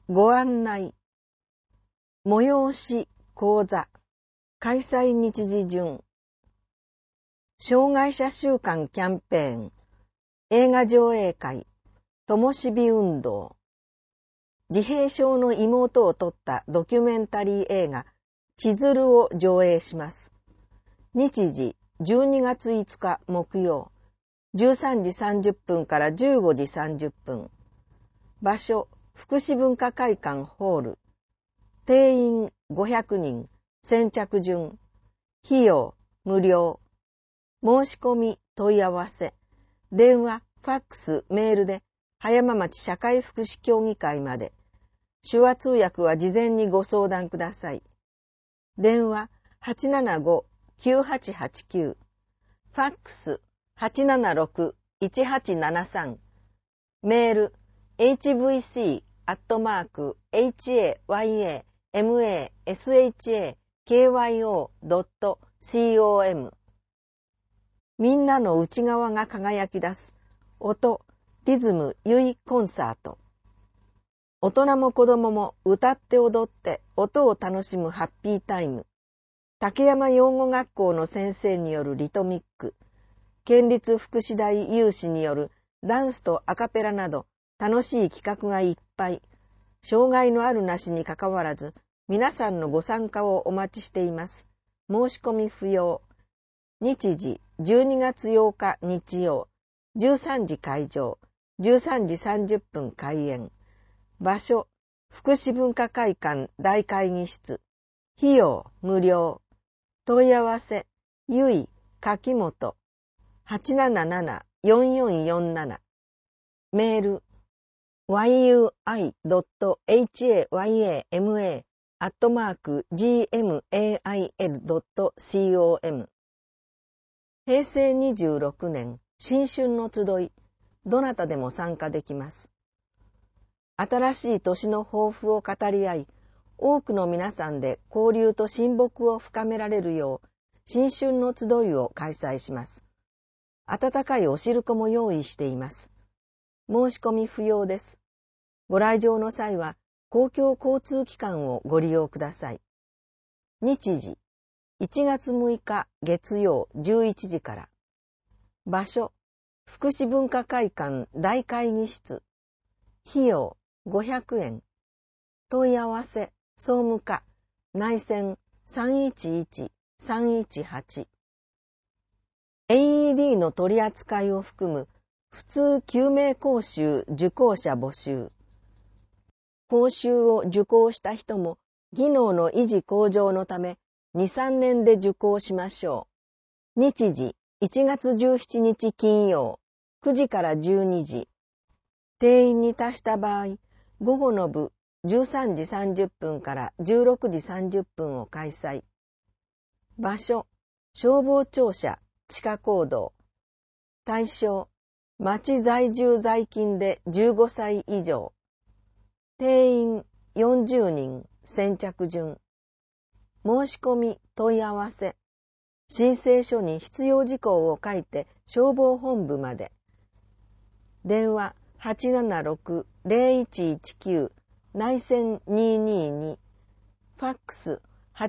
ご案内。催し講座。開催日時順。障害者週間キャンペーン。映画上映会。灯火運動。自閉症の妹を撮ったドキュメンタリー映画、千鶴を上映します。日時、12月5日木曜、13時30分から15時30分。場所、福祉文化会館ホール。定員500人、先着順。費用、無料。申し込み、問い合わせ。電話、ファックス、メールで、葉山町社会福祉協議会まで。手話通訳は事前にご相談ください。電話 875-9889。ファックス 876-1873。メール hvc@hayamashakyo.com。みんなの内側が輝き出す音、リズム、ゆいコンサート。大人も子供も歌って踊って音を楽しむハッピータイム。竹山養護学校の先生によるリトミック。県立福祉大有志によるダンスとアカペラなど楽しい企画がいっぱい。障害のあるなしにかかわらず皆さんのご参加をお待ちしています。申し込み不要。日時12月8日日曜。13時開場。13時30分開演。場所、福祉文化会館大会議室。費用、無料。問い合わせ、ゆい、柿本。877-4447。メール、yui.hayama@gmail.com。平成26年、新春の集い。どなたでも参加できます。新しい年の抱負を語り合い、多くの皆さんで交流と親睦を深められるよう、新春の集いを開催します。温かいお汁粉も用意しています。申し込み不要です。ご来場の際は、公共交通機関をご利用ください。日時、1月6日月曜11時から。場所、福祉文化会館大会議室。費用、500円。問い合わせ、総務課、内線 311-318。AED の取り扱いを含む普通救命講習受講者募集。講習を受講した人も技能の維持向上のため2、3年で受講しましょう。日時、1月17日金曜、9時から12時。定員に達した場合、午後の部13時30分から16時30分を開催。場所、消防庁舎、地下講堂。対象、町在住在勤で15歳以上。定員40人、先着順。申し込み、問い合わせ。申請書に必要事項を書いて消防本部まで。電話876-0119内線222。ファックス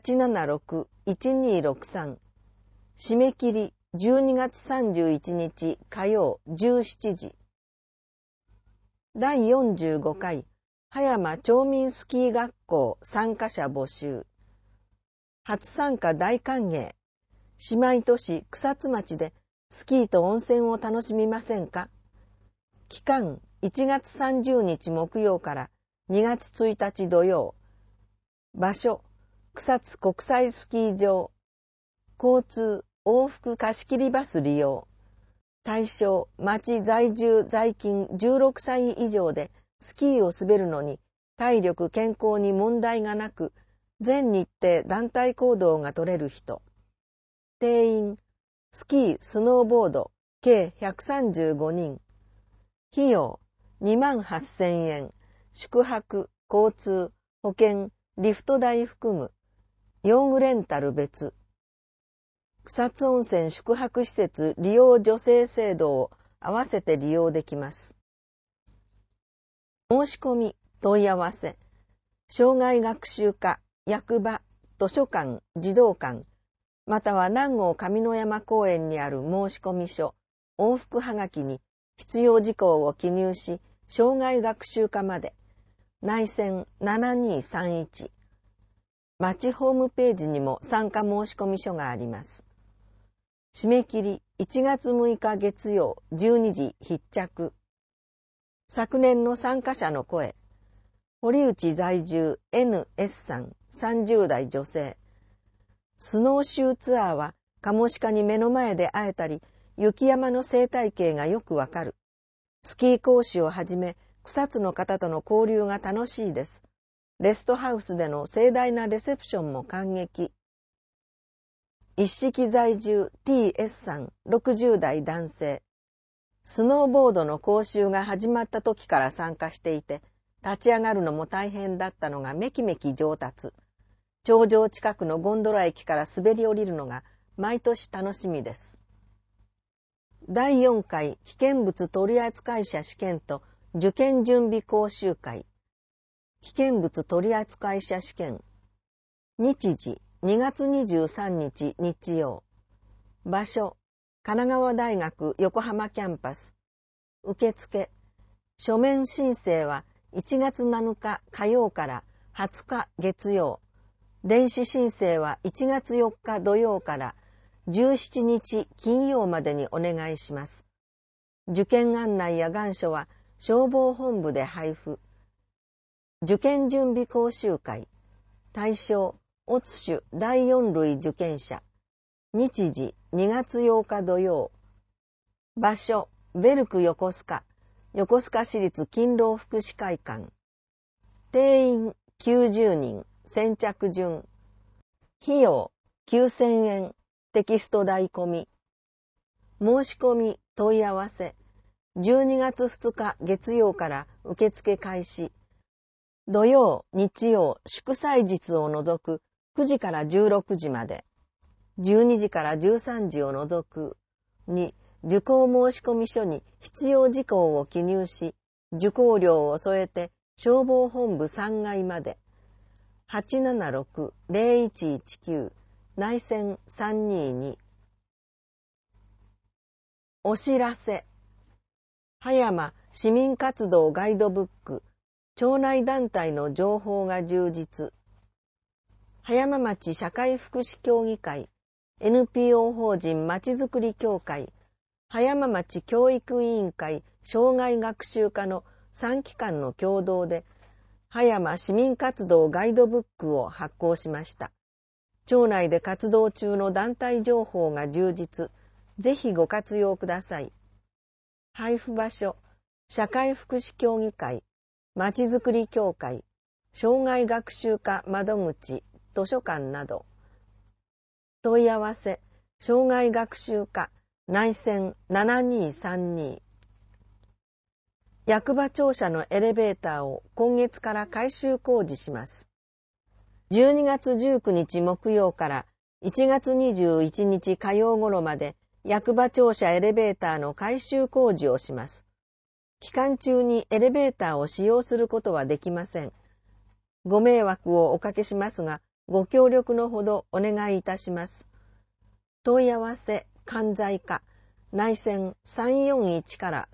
876-1263。締め切り12月31日火曜17時。第45回葉山町民スキー学校参加者募集。初参加大歓迎。姉妹都市草津町でスキーと温泉を楽しみませんか？期間1月30日木曜から2月1日土曜。場所、草津国際スキー場。交通、往復貸切バス利用。対象、町在住在勤16歳以上でスキーを滑るのに体力健康に問題がなく、全日程団体行動が取れる人。定員、スキー、スノーボード、計135人。費用、28,000円。宿泊、交通、保険、リフト代含む。用具レンタル別。草津温泉宿泊施設利用助成制度を合わせて利用できます。申し込み、問い合わせ。 障害学習課、役場、図書館、児童館、または南郷上野山公園にある申込書、往復はがきに必要事項を記入し、障害学習課まで、内線7231。町ホームページにも参加申込書があります。締め切り1月6日月曜12時必着。昨年の参加者の声。堀内在住 NS さん30代女性。スノーシューツアーはカモシカに目の前で会えたり、雪山の生態系がよくわかる。スキー講師をはじめ、草津の方との交流が楽しいです。レストハウスでの盛大なレセプションも感激。一式在住 TS さん60代男性。スノーボードの講習が始まった時から参加していて、立ち上がるのも大変だったのがめきめき上達。頂上近くのゴンドラ駅から滑り降りるのが毎年楽しみです。第4回危険物取扱者試験と受験準備講習会。危険物取扱者試験。日時2月23日日曜。場所神奈川大学横浜キャンパス。受付書面申請は1月7日火曜から20日月曜。電子申請は1月4日土曜から17日金曜までにお願いします。受験案内や願書は消防本部で配布。受験準備講習会。対象、乙種第4類受験者。日時2月8日土曜。場所、ベルク横須賀。横須賀市立勤労福祉会館。定員90人、先着順。費用9000円、テキスト代込み。申し込み問い合わせ。12月2日月曜から受付開始。土曜、日曜、祝祭日を除く9時から16時まで。12時から13時を除く。2、受講申込書に必要事項を記入し、受講料を添えて消防本部3階まで。876-0119 内線322。お知らせ。葉山市民活動ガイドブック、町内団体の情報が充実。葉山町社会福祉協議会、NPO 法人まちづくり協会、葉山町教育委員会障害学習課の3機関の共同で、葉山市民活動ガイドブックを発行しました。町内で活動中の団体情報が充実。ぜひご活用ください。配布場所、社会福祉協議会、まちづくり協会、障害学習課窓口、図書館など。問い合わせ、障害学習課、内線7232。役場庁舎のエレベーターを今月から改修工事します。12月19日木曜から1月21日火曜頃まで役場庁舎エレベーターの改修工事をします。期間中にエレベーターを使用することはできません。ご迷惑をおかけしますが、ご協力のほどお願いいたします。問い合わせ、関西課、内線341から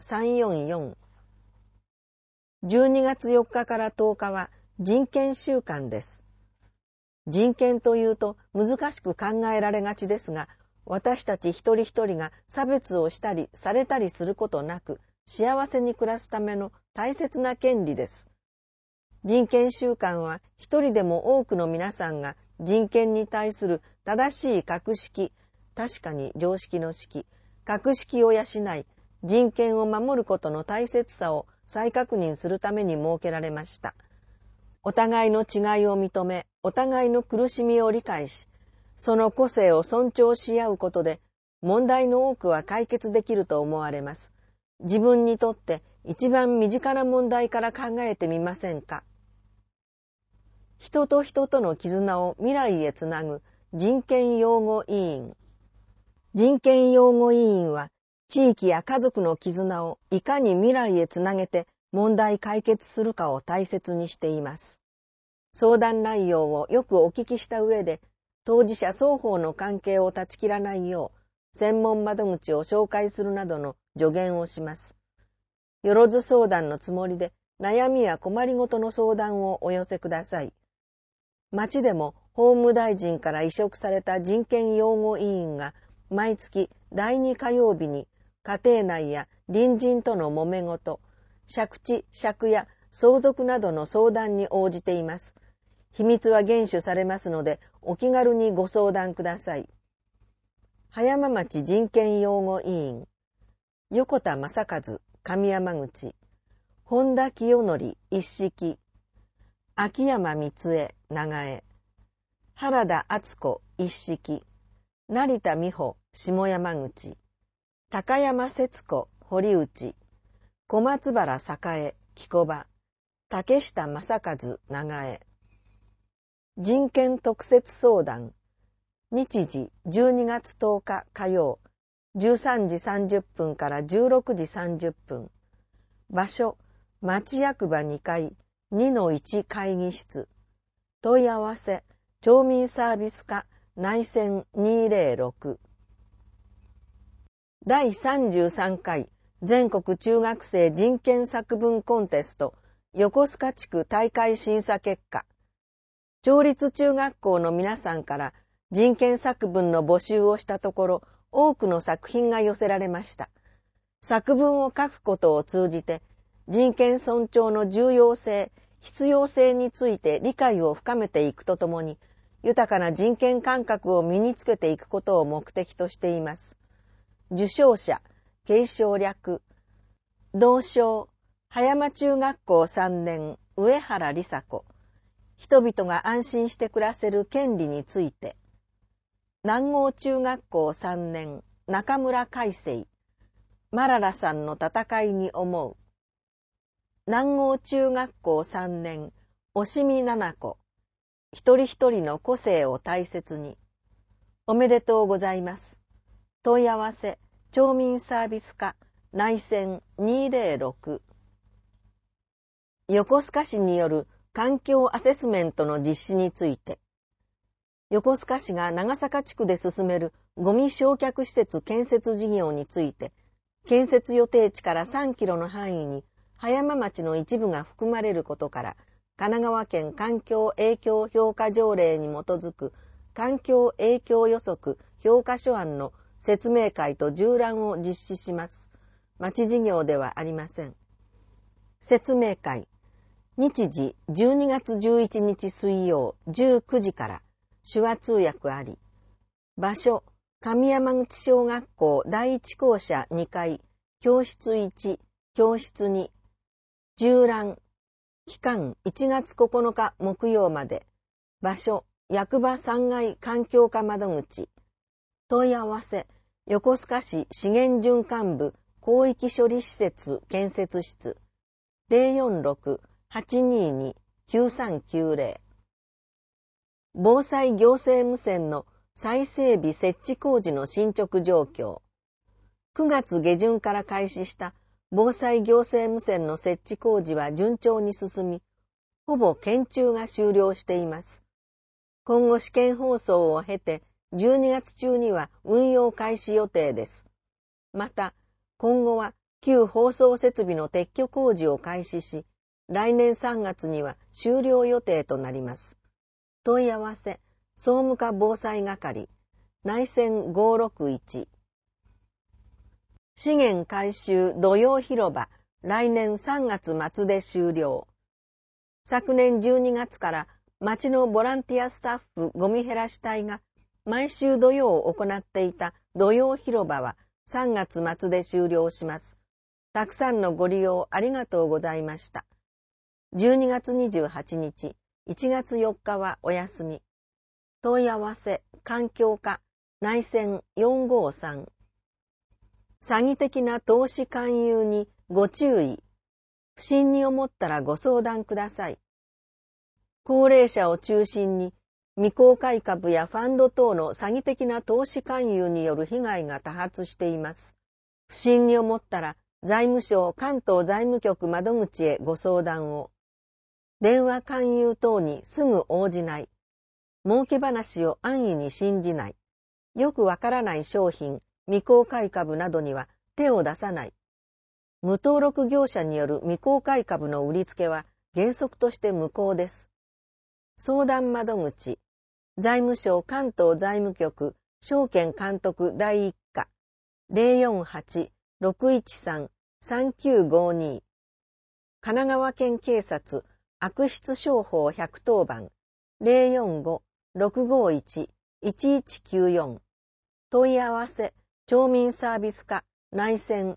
344。12月4日から10日は人権週間です。人権というと難しく考えられがちですが、私たち一人一人が差別をしたりされたりすることなく、幸せに暮らすための大切な権利です。人権週間は一人でも多くの皆さんが人権に対する正しい格式、確かに常識の式、格式を養い、人権を守ることの大切さを再確認するために設けられました。お互いの違いを認め、お互いの苦しみを理解し、その個性を尊重し合うことで、問題の多くは解決できると思われます。自分にとって一番身近な問題から考えてみませんか。人と人との絆を未来へつなぐ人権擁護委員。人権擁護委員は、地域や家族の絆をいかに未来へつなげて問題解決するかを大切にしています。 相談内容をよくお聞きした上で、当事者双方の関係を断ち切らないよう、専門窓口を紹介するなどの助言をします。よろず相談のつもりで、悩みや困りごとの相談をお寄せください。町でも法務大臣から委嘱された人権擁護委員が毎月第2火曜日に家庭内や隣人との揉め事、借地、借家、相続などの相談に応じています。秘密は厳守されますのでお気軽にご相談ください。葉山町人権擁護委員、横田正和、上山口、本田清則、一式、秋山光恵、長江、原田敦子、一式、成田美穂、下山口、高山節子、堀内、小松原栄、木小場、竹下正和、長江。人権特設相談、日時12月10日火曜、13時30分から16時30分。場所、町役場2階 2-1 会議室。問い合わせ、町民サービス課内線206。第33回全国中学生人権作文コンテスト横須賀地区大会審査結果。町立中学校の皆さんから人権作文の募集をしたところ、多くの作品が寄せられました。作文を書くことを通じて、人権尊重の重要性、必要性について理解を深めていくとともに、豊かな人権感覚を身につけていくことを目的としています。受賞者、継承略、同賞、葉山中学校3年、上原梨紗子、人々が安心して暮らせる権利について、南郷中学校3年、中村海生、マララさんの戦いに思う。南郷中学校3年、押見奈々子、一人一人の個性を大切に。おめでとうございます。問い合わせ、町民サービス課、内線206。横須賀市による環境アセスメントの実施について、横須賀市が長坂地区で進めるゴミ焼却施設建設事業について、建設予定地から3キロの範囲に葉山町の一部が含まれることから、神奈川県環境影響評価条例に基づく環境影響予測評価書案の説明会と縦覧を実施します。町事業ではありません。説明会、日時12月11日水曜19時から、手話通訳あり。場所、上山口小学校第一校舎2階、教室1、教室2。縦覧、期間1月9日木曜まで。場所、役場3階環境課窓口。問い合わせ、横須賀市資源循環部広域処理施設建設室。046-822-9390。防災行政無線の再整備設置工事の進捗状況。9月下旬から開始した防災行政無線の設置工事は順調に進み、ほぼ検中が終了しています。今後試験放送を経て、12月中には運用開始予定です。また、今後は旧放送設備の撤去工事を開始し、来年3月には終了予定となります。問い合わせ、総務課防災係、内線561。資源回収土曜広場、来年3月末で終了。昨年12月から町のボランティアスタッフゴミ減らし隊が毎週土曜を行っていた土曜広場は3月末で終了します。たくさんのご利用ありがとうございました。12月28日、1月4日はお休み。問い合わせ、環境課、内線453。詐欺的な投資勧誘にご注意。不審に思ったらご相談ください。高齢者を中心に未公開株やファンド等の詐欺的な投資勧誘による被害が多発しています。不審に思ったら財務省関東財務局窓口へご相談を。 電話勧誘等にすぐ応じない。儲け話を安易に信じない。よくわからない商品、未公開株などには手を出さない。無登録業者による未公開株の売りつけは原則として無効です。相談窓口、財務省関東財務局証券監督第一課 048-613-3952 神奈川県警察悪質商法110番 045-651-1194 問い合わせ町民サービス課内線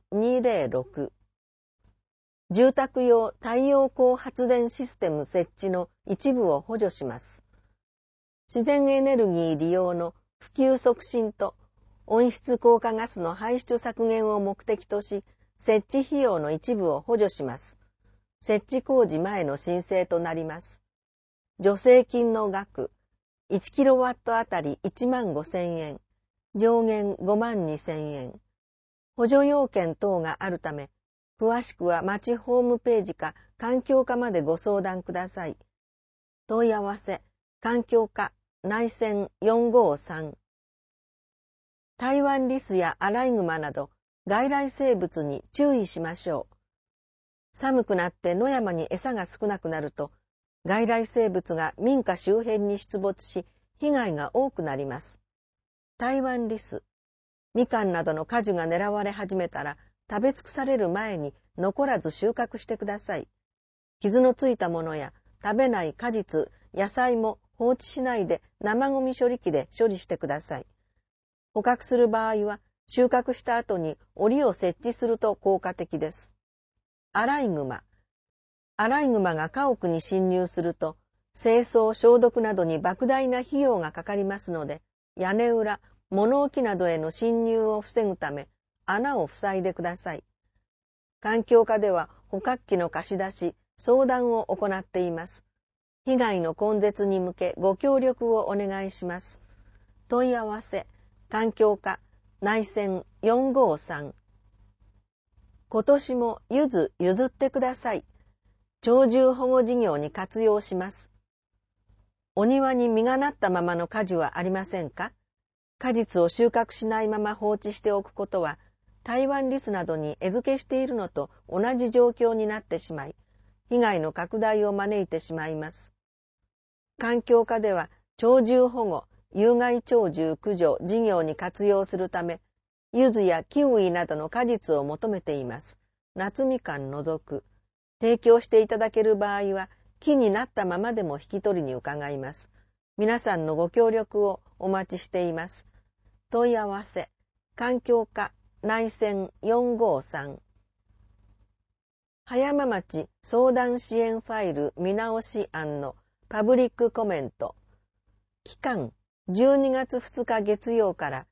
206住宅用太陽光発電システム設置の一部を補助します。自然エネルギー利用の普及促進と温室効果ガスの排出削減を目的とし、設置費用の一部を補助します。設置工事前の申請となります。助成金の額、1キロワットあたり1万5000円、上限5万2000円。補助要件等があるため、詳しくは町ホームページか環境課までご相談ください。問い合わせ、環境課内線453。台湾リスやアライグマなど外来生物に注意しましょう。寒くなって野山に餌が少なくなると、外来生物が民家周辺に出没し、被害が多くなります。台湾リス、みかんなどの果樹が狙われ始めたら、食べ尽くされる前に残らず収穫してください。傷のついたものや食べない果実、野菜も放置しないで生ゴミ処理機で処理してください。捕獲する場合は収穫した後に檻を設置すると効果的です。アライグマ。アライグマが家屋に侵入すると清掃消毒などに莫大な費用がかかりますので、屋根裏、物置などへの侵入を防ぐため穴を塞いでください。環境課では捕獲器の貸し出し、相談を行っています。被害の根絶に向けご協力をお願いします。問い合わせ、環境課内線453。今年も譲ってください。鳥獣保護事業に活用します。お庭に実がなったままの果樹はありませんか？果実を収穫しないまま放置しておくことは、台湾リスなどに餌付けしているのと同じ状況になってしまい、被害の拡大を招いてしまいます。環境課では、鳥獣保護、有害鳥獣駆除事業に活用するため、柚子やキウイなどの果実を求めています。夏みかん除く。提供していただける場合は、木になったままでも引き取りに伺います。皆さんのご協力をお待ちしています。問い合わせ、環境課内線453。葉山町相談支援ファイル見直し案のパブリックコメント。期間12月2日月曜から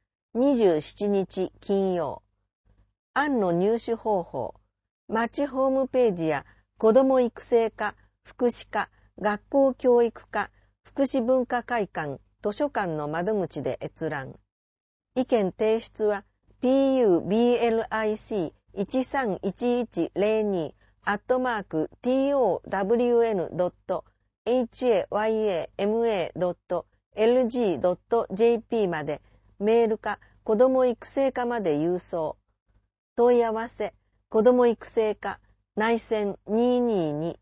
27日金曜。案の入手方法。町ホームページや子ども育成課、福祉課、学校教育課、福祉文化会館、図書館の窓口で閲覧。意見提出は public.town.hayama.lg.jp までメールか子ども育成課まで郵送。問い合わせ、子ども育成課内線222。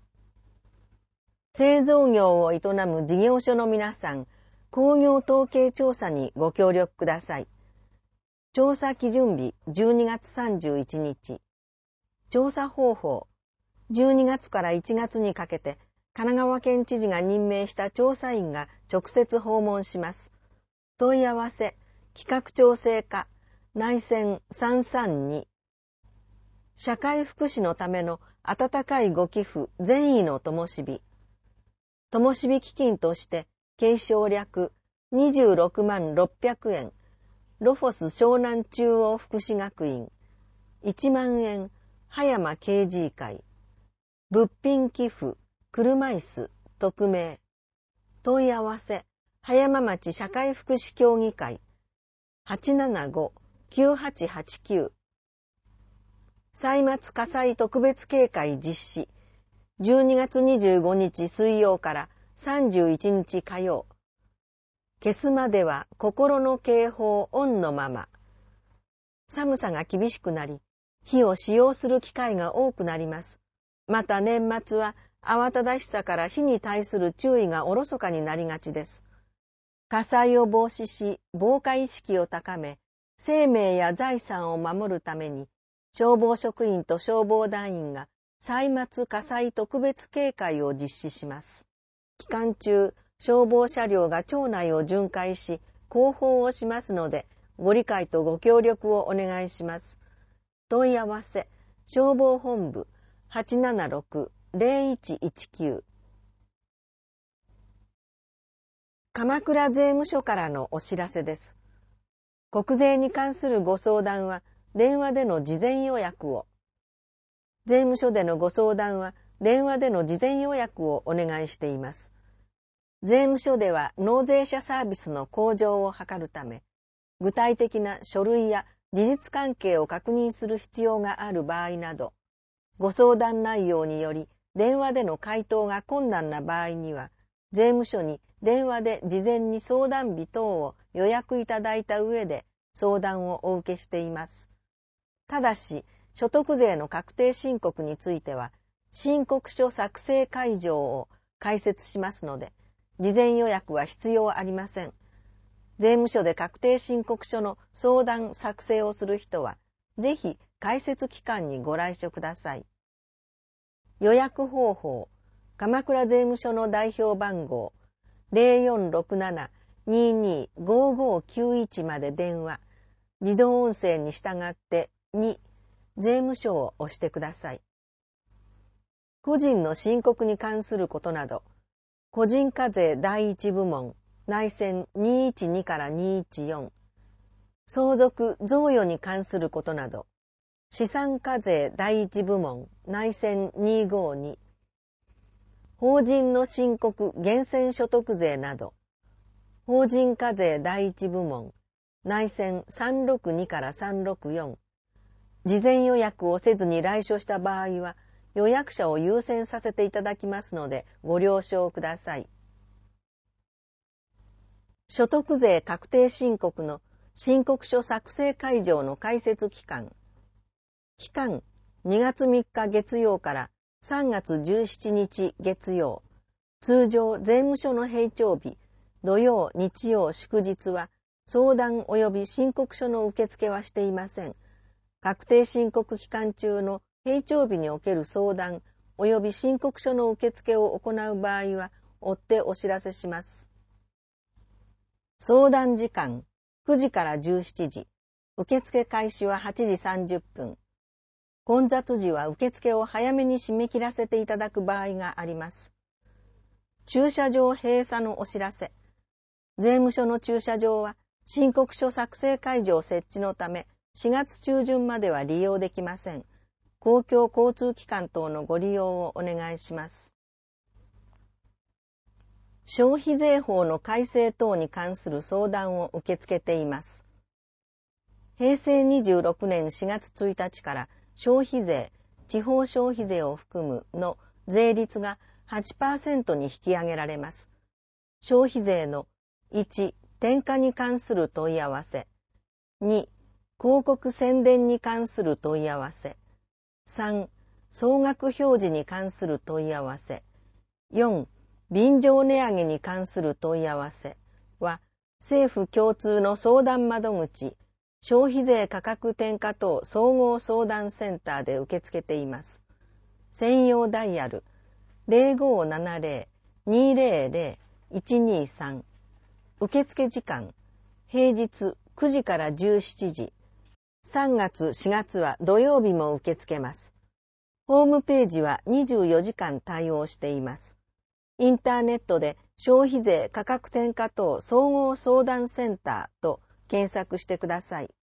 製造業を営む事業所の皆さん、工業統計調査にご協力ください。調査基準日12月31日。調査方法。12月から1月にかけて、神奈川県知事が任命した調査員が直接訪問します。問い合わせ、企画調整課、内線332。社会福祉のための温かいご寄付善意の灯火。灯火基金として、継承略26万600円、ロフォス湘南中央福祉学院、1万円、葉山啓示会、物品寄付、車椅子、匿名、問い合わせ、葉山町社会福祉協議会、875-9889、歳末火災特別警戒実施、 12月25日水曜から31日火曜。消すまでは心の警報オンのまま。寒さが厳しくなり、火を使用する機会が多くなります。また年末は慌ただしさから火に対する注意がおろそかになりがちです。火災を防止し、防火意識を高め、生命や財産を守るために、消防職員と消防団員が歳末火災特別警戒を実施します。期間中、消防車両が町内を巡回し、広報をしますので、ご理解とご協力をお願いします。問い合わせ、消防本部 876-0119。鎌倉税務署からのお知らせです。国税に関するご相談は、電話での事前予約を。税務署でのご相談は、電話での事前予約をお願いしています。税務署では納税者サービスの向上を図るため、具体的な書類や事実関係を確認する必要がある場合など、ご相談内容により電話での回答が困難な場合には、税務署に電話で事前に相談日等を予約いただいた上で相談をお受けしています。ただし、所得税の確定申告については、申告書作成会場を開設しますので、事前予約は必要ありません。税務署で確定申告書の相談作成をする人は、ぜひ開設期間にご来所ください。予約方法、鎌倉税務署の代表番号 0467-225591 まで電話、自動音声に従って2、税務署を押してください。個人の申告に関することなど、個人課税第一部門、内線212から214、相続贈与に関することなど、資産課税第一部門、内線252、法人の申告源泉所得税など、法人課税第一部門、内線362から364、事前予約をせずに来所した場合は、予約者を優先させていただきますので、ご了承ください。所得税確定申告の申告書作成会場の開設期間。期間、2月3日月曜から3月17日月曜。通常税務署の閉庁日、土曜、日曜、祝日は、相談及び申告書の受付はしていません。確定申告期間中の閉庁日における相談及び申告書の受付を行う場合は、追ってお知らせします。相談時間、9時から17時。受付開始は8時30分。混雑時は受付を早めに締め切らせていただく場合があります。駐車場閉鎖のお知らせ。税務署の駐車場は、申告書作成会場設置のため、4月中旬までは利用できません。公共交通機関等のご利用をお願いします。消費税法の改正等に関する相談を受け付けています。平成26年4月1日から消費税、地方消費税を含むの税率が 8% に引き上げられます。消費税の1、転嫁に関する問い合わせ。2、広告宣伝に関する問い合わせ。3、総額表示に関する問い合わせ。4、便乗値上げに関する問い合わせは、政府共通の相談窓口、消費税価格転嫁等総合相談センターで受け付けています。専用ダイヤル 0570-200-123。受付時間、平日9時から17時。3月、4月は土曜日も受け付けます。ホームページは24時間対応しています。インターネットで消費税価格転嫁等総合相談センターと検索してください。